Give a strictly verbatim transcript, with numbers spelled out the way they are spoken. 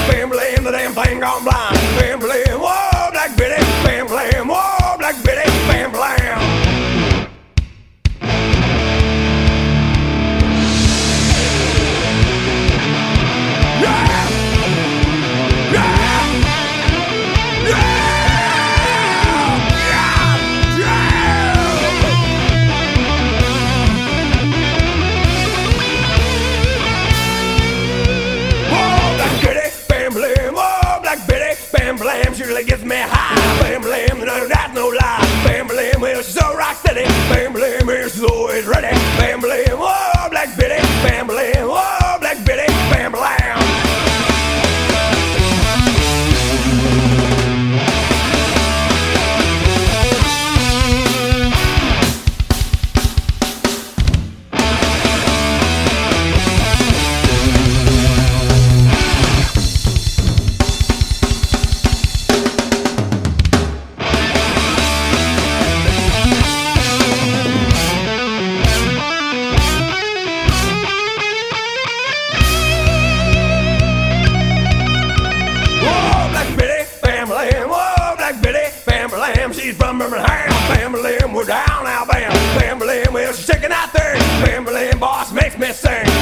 bam blam, the damn thing gone blind. Bam blam, whoa, Black Betty, bam blam, whoa, Black Betty, bam blam. Yeah! Yeah! Yeah! Bam blam, she really gets me high. Bam blam, no, that's no lie. Bam blam, well, she's so rock steady. Bam blam, well, she's always ready. Bam blam, whoa, Black Betty. Bam blam, whoa, Black Betty. Bam blam. She's from Birmingham, bam bam, we're down Alabama, bam bam, well she's shaking out there, bam bam, boss makes me sing.